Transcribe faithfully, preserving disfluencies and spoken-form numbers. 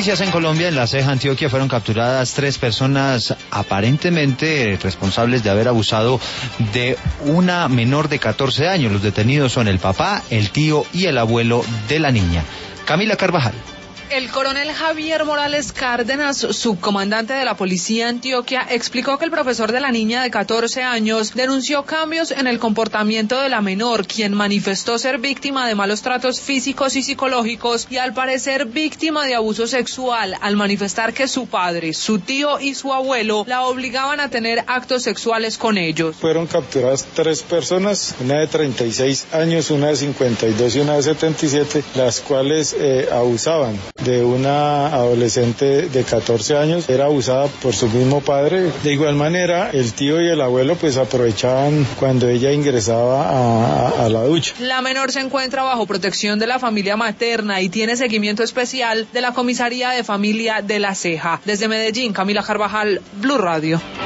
noticias en Colombia. En La Ceja, Antioquia, fueron capturadas tres personas aparentemente responsables de haber abusado de una menor de catorce años. Los detenidos son el papá, el tío y el abuelo de la niña. Camila Carvajal. El coronel Javier Morales Cárdenas, subcomandante de la policía Antioquia, explicó que el profesor de la niña de catorce años denunció cambios en el comportamiento de la menor, quien manifestó ser víctima de malos tratos físicos y psicológicos y al parecer víctima de abuso sexual, al manifestar que su padre, su tío y su abuelo la obligaban a tener actos sexuales con ellos. Fueron capturadas tres personas, una de treinta y seis años, una de cincuenta y dos y una de setenta y siete, las cuales eh, abusaban de una adolescente de catorce años, era abusada por su mismo padre. De igual manera, el tío y el abuelo pues aprovechaban cuando ella ingresaba a, a, a la ducha. La menor se encuentra bajo protección de la familia materna y tiene seguimiento especial de la Comisaría de Familia de La Ceja. Desde Medellín, Camila Carvajal, Blue Radio.